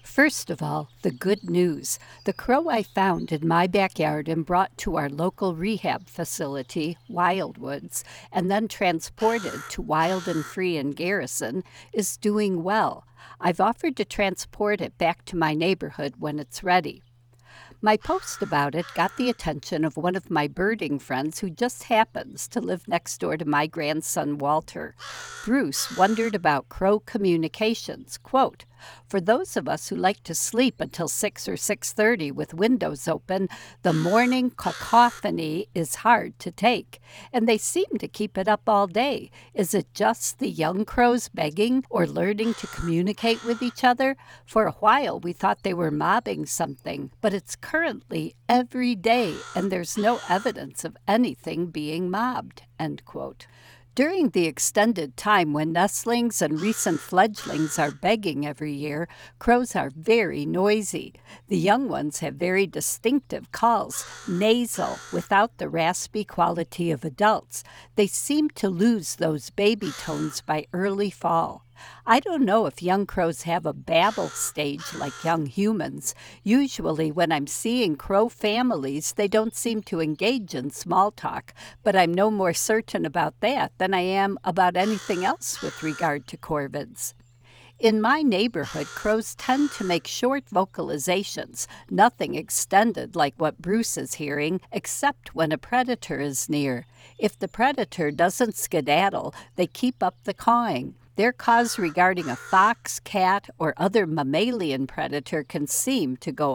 First of all, the good news. The crow I found in my backyard and brought to our local rehab facility, Wildwoods, and then transported to Wild and Free in Garrison, is doing well. I've offered to transport it back to my neighborhood when it's ready. My post about it got the attention of one of my birding friends who just happens to live next door to my grandson Walter. Bruce wondered about crow communications. Quote, "For those of us who like to sleep until 6 or 6:30 with windows open, the morning cacophony is hard to take, and they seem to keep it up all day. Is it just the young crows begging or learning to communicate with each other? For a while we thought they were mobbing something, but it's currently every day, and there's no evidence of anything being mobbed." End quote. During the extended time when nestlings and recent fledglings are begging every year, crows are very noisy. The young ones have very distinctive calls, nasal, without the raspy quality of adults. They seem to lose those baby tones by early fall. I don't know if young crows have a babble stage like young humans. Usually when I'm seeing crow families, they don't seem to engage in small talk, but I'm no more certain about that than I am about anything else with regard to corvids. In my neighborhood, crows tend to make short vocalizations, nothing extended like what Bruce is hearing, except when a predator is near. If the predator doesn't skedaddle, they keep up the cawing. Their caws regarding a fox, cat, or other mammalian predator can seem to go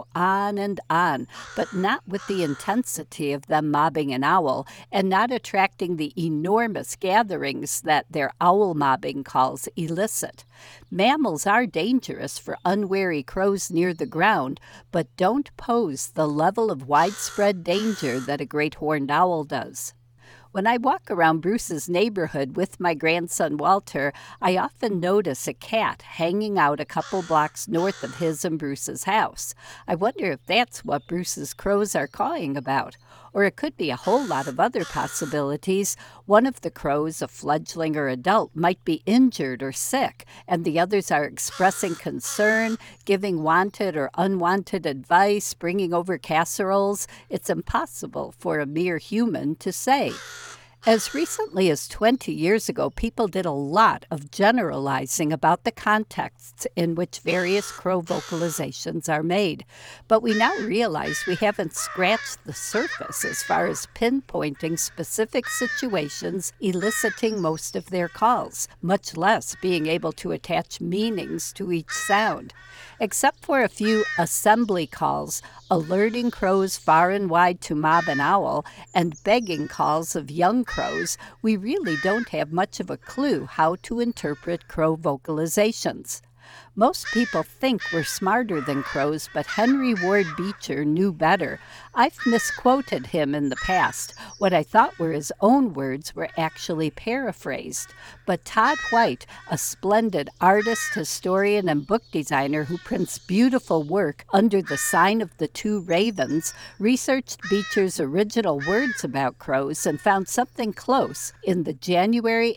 on, but not with the intensity of them mobbing an owl, and not attracting the enormous gatherings that their owl mobbing calls elicit. Mammals are dangerous for unwary crows near the ground, but don't pose the level of widespread danger that a great horned owl does. When I walk around Bruce's neighborhood with my grandson Walter, I often notice a cat hanging out a couple blocks north of his and Bruce's house. I wonder if that's what Bruce's crows are cawing about. Or it could be a whole lot of other possibilities. One of the crows, a fledgling or adult, might be injured or sick, and the others are expressing concern, giving wanted or unwanted advice, bringing over casseroles. It's impossible for a mere human to say. As recently as 20 years ago, people did a lot of generalizing about the contexts in which various crow vocalizations are made. But we now realize we haven't scratched the surface as far as pinpointing specific situations eliciting most of their calls, much less being able to attach meanings to each sound. Except for a few assembly calls, alerting crows far and wide to mob an owl, and begging calls of young crows, we really don't have much of a clue how to interpret crow vocalizations. Most people think we're smarter than crows, but Henry Ward Beecher knew better. I've misquoted him in the past. What I thought were his own words were actually paraphrased. But Todd White, a splendid artist, historian, and book designer who prints beautiful work under the sign of the two ravens, researched Beecher's original words about crows and found something close in the January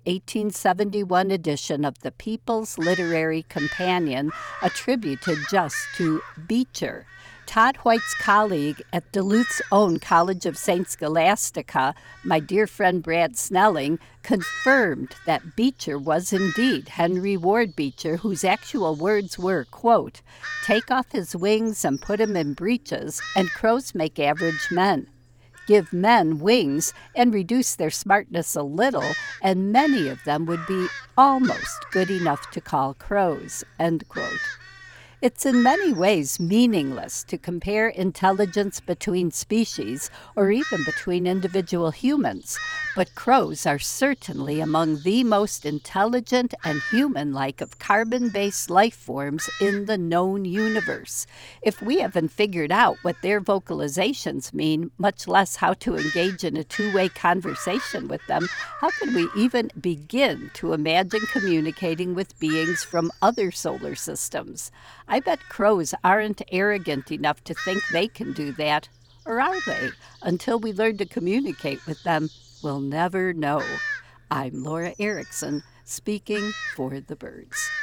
1871 edition of the People's Literary Companion, attributed just to Beecher. Todd White's colleague at Duluth's own College of St. Scholastica, my dear friend Brad Snelling, confirmed that Beecher was indeed Henry Ward Beecher, whose actual words were, quote, "Take off his wings and put him in breeches, and crows make average men. Give men wings and reduce their smartness a little, and many of them would be almost good enough to call crows," end quote. It's in many ways meaningless to compare intelligence between species or even between individual humans, but crows are certainly among the most intelligent and human-like of carbon-based life forms in the known universe. If we haven't figured out what their vocalizations mean, much less how to engage in a two-way conversation with them, how can we even begin to imagine communicating with beings from other solar systems? I bet crows aren't arrogant enough to think they can do that. Or are they? Until we learn to communicate with them, we'll never know. I'm Laura Erickson, speaking for the birds.